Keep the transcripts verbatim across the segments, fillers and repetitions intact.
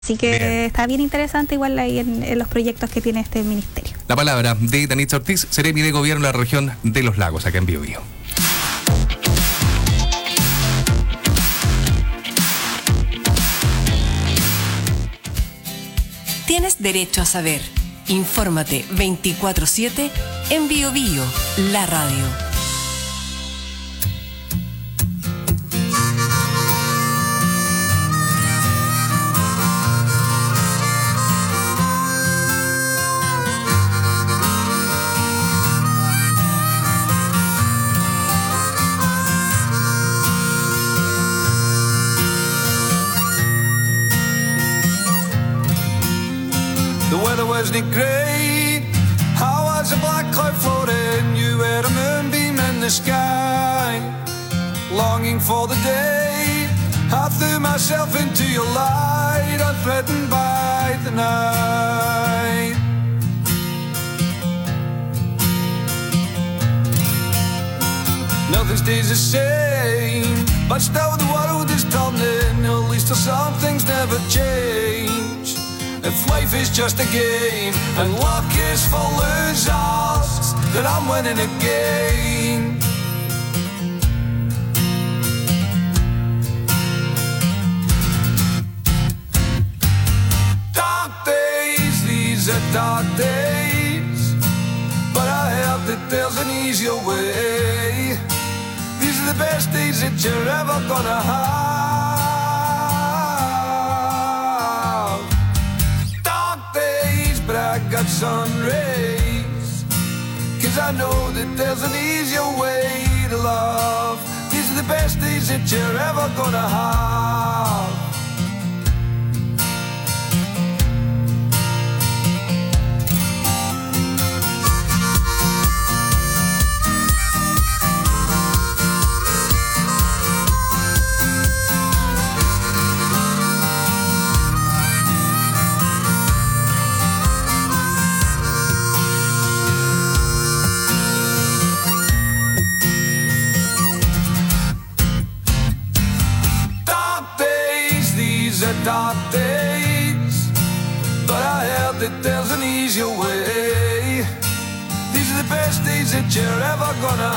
Así que bien. Está bien interesante igual ahí en, en los proyectos que tiene este ministerio. La palabra de Danitza Ortiz, Seremi de Gobierno de la región de Los Lagos, acá en Biobío. Tienes derecho a saber. Infórmate veinticuatro siete en Biobío, la radio. Wasn't it great? How was a black cloud floating? You were a moonbeam in the sky, longing for the day. I threw myself into your light, unthreatened by the night. Nothing stays the same, but still the world is turning. At least some things never change. If life is just a game and luck is for losers, then I'm winning again. Dark days, these are dark days, but I heard that there's an easier way. These are the best days that you're ever gonna have. I got sun rays, cause I know that there's an easier way to love. These are the best days that you're ever gonna have. Dark days, but I heard that there's an easier way. These are the best days that you're ever gonna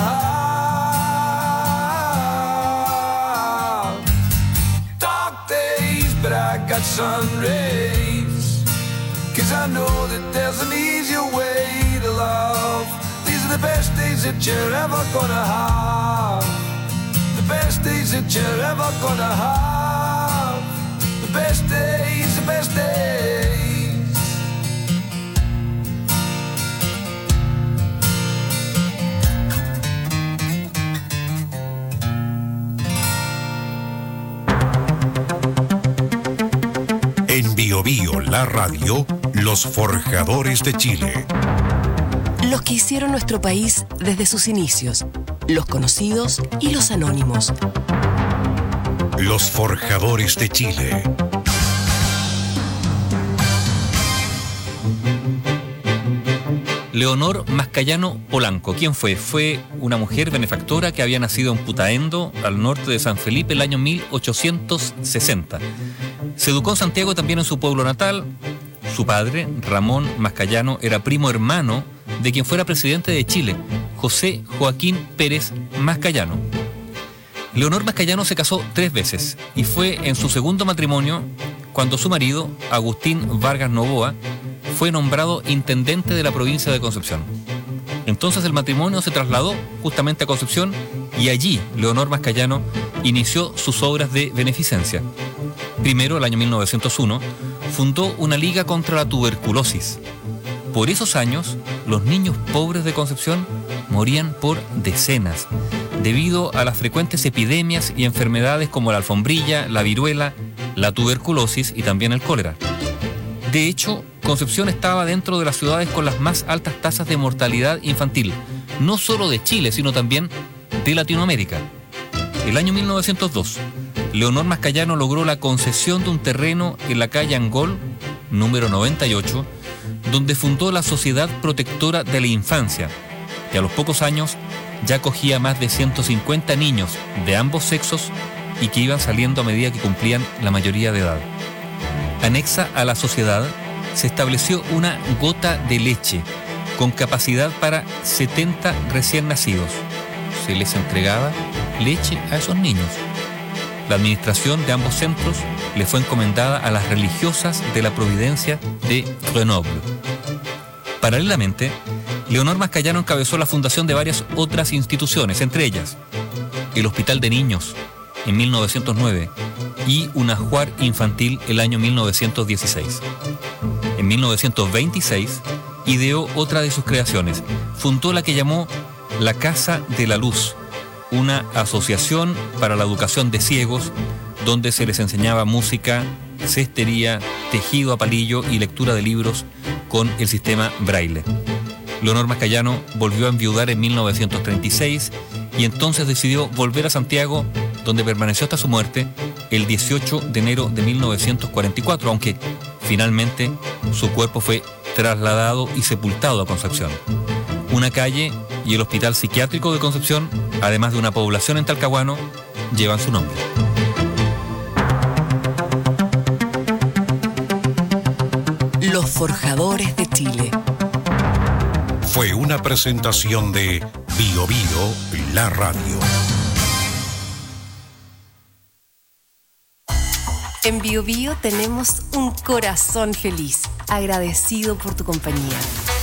have. Dark days, but I got sun rays, cause I know that there's an easier way to love. These are the best days that you're ever gonna have. The best days that you're ever gonna have. Best days, the best days. En Biobío, la radio, los forjadores de Chile. Los que hicieron nuestro país desde sus inicios, los conocidos y los anónimos. Los forjadores de Chile. Leonor Mascayano Polanco, ¿quién fue? Fue una mujer benefactora que había nacido en Putaendo, al norte de San Felipe, el año mil ochocientos sesenta. Se educó en Santiago, también en su pueblo natal. Su padre, Ramón Mascayano, era primo hermano de quien fuera presidente de Chile, José Joaquín Pérez Mascayano. Leonor Mascayano se casó tres veces y fue en su segundo matrimonio cuando su marido, Agustín Vargas Novoa, fue nombrado intendente de la provincia de Concepción. Entonces el matrimonio se trasladó justamente a Concepción y allí Leonor Mascayano inició sus obras de beneficencia. Primero, el año mil novecientos uno, fundó una liga contra la tuberculosis. Por esos años, los niños pobres de Concepción morían por decenas, debido a las frecuentes epidemias y enfermedades como la alfombrilla, la viruela, la tuberculosis y también el cólera. De hecho, Concepción estaba dentro de las ciudades con las más altas tasas de mortalidad infantil, no solo de Chile, sino también de Latinoamérica. El año mil novecientos dos, Leonor Mascayano logró la concesión de un terreno en la calle Angol, número noventa y ocho, donde fundó la Sociedad Protectora de la Infancia, que a los pocos años ya acogía más de ciento cincuenta niños de ambos sexos y que iban saliendo a medida que cumplían la mayoría de edad. anexa a la sociedad, se estableció una gota de leche con capacidad para setenta recién nacidos. Se les entregaba leche a esos niños. La administración de ambos centros le fue encomendada a las religiosas de la Providencia de Grenoble. Paralelamente, Leonor Mascayano encabezó la fundación de varias otras instituciones, entre ellas el Hospital de Niños en mil novecientos nueve y un ajuar infantil el año mil novecientos dieciséis. En mil novecientos veintiséis ideó otra de sus creaciones. Fundó la que llamó la Casa de la Luz, una asociación para la educación de ciegos, donde se les enseñaba música, cestería, tejido a palillo y lectura de libros con el sistema Braille. Leonor Mascayano volvió a enviudar en mil novecientos treinta y seis y entonces decidió volver a Santiago, donde permaneció hasta su muerte el dieciocho de enero de mil novecientos cuarenta y cuatro, aunque finalmente su cuerpo fue trasladado y sepultado a Concepción. Una calle y el Hospital Psiquiátrico de Concepción, además de una población en Talcahuano, llevan su nombre. Los Forjadores de Chile. Fue una presentación de Bio Bio, la radio. En Bio Bio tenemos un corazón feliz, agradecido por tu compañía.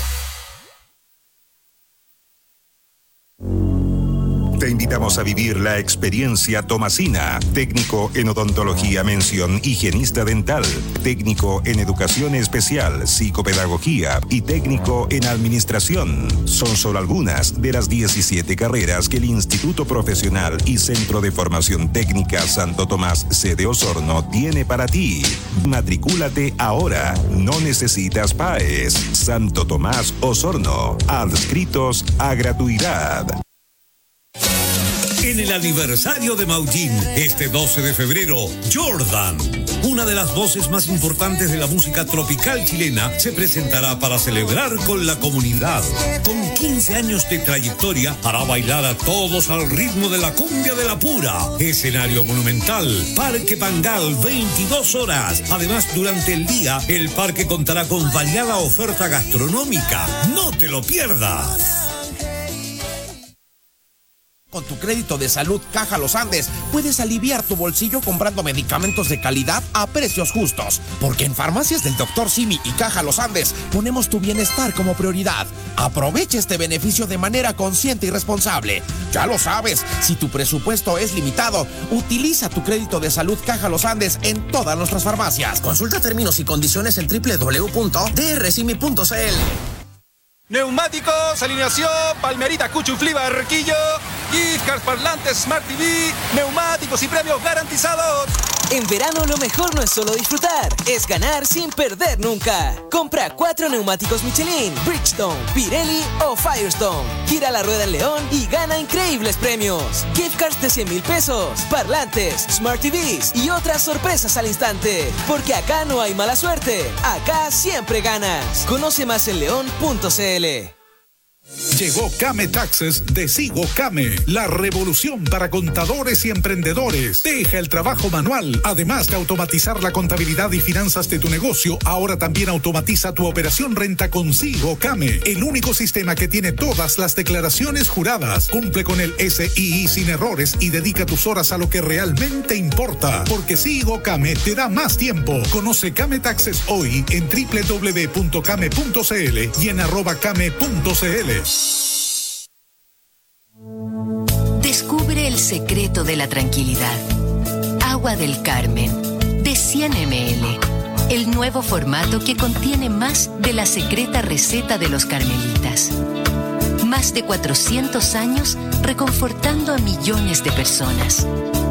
Te invitamos a vivir la experiencia Tomasina, técnico en odontología mención higienista dental, técnico en educación especial, psicopedagogía y técnico en administración. Son solo algunas de las diecisiete carreras que el Instituto Profesional y Centro de Formación Técnica Santo Tomás sede Osorno tiene para ti. Matricúlate ahora, no necesitas P A E S. Santo Tomás Osorno, adscritos a gratuidad. En el aniversario de Maullín, este doce de febrero, Jordan, una de las voces más importantes de la música tropical chilena, se presentará para celebrar con la comunidad. Con quince años de trayectoria, hará bailar a todos al ritmo de la cumbia de la pura. Escenario monumental, Parque Pangal, veintidós horas. Además, durante el día, el parque contará con variada oferta gastronómica. ¡No te lo pierdas! Con tu crédito de salud Caja Los Andes puedes aliviar tu bolsillo comprando medicamentos de calidad a precios justos. Porque en Farmacias del doctor Simi y Caja Los Andes ponemos tu bienestar como prioridad. Aprovecha este beneficio de manera consciente y responsable. Ya lo sabes, si tu presupuesto es limitado, utiliza tu crédito de salud Caja Los Andes en todas nuestras farmacias. Consulta términos y condiciones en doble u doble u doble u punto d r simi punto c l. Neumáticos, alineación, Palmerita, Cuchuflí, Barquillo, gift cards, parlantes, Smart T V, neumáticos y premios garantizados. En verano lo mejor no es solo disfrutar, es ganar sin perder nunca. Compra cuatro neumáticos Michelin, Bridgestone, Pirelli o Firestone. Gira la rueda en León y gana increíbles premios. Gift cards de cien mil pesos, parlantes, Smart T Vs y otras sorpresas al instante. Porque acá no hay mala suerte, acá siempre ganas. Conoce más en león punto c l. Llegó Came Taxes de Sigo Came, la revolución para contadores y emprendedores. Deja el trabajo manual. Además de automatizar la contabilidad y finanzas de tu negocio, ahora también automatiza tu operación renta con Sigo Came, el único sistema que tiene todas las declaraciones juradas. Cumple con el S I I sin errores y dedica tus horas a lo que realmente importa. Porque Sigo Came te da más tiempo. Conoce Came Taxes hoy en doble u doble u doble u punto came punto c l y en arroba came punto c l. Descubre el secreto de la tranquilidad. Agua del Carmen, de cien mililitros. El nuevo formato que contiene más de la secreta receta de los carmelitas. Más de cuatrocientos años reconfortando a millones de personas.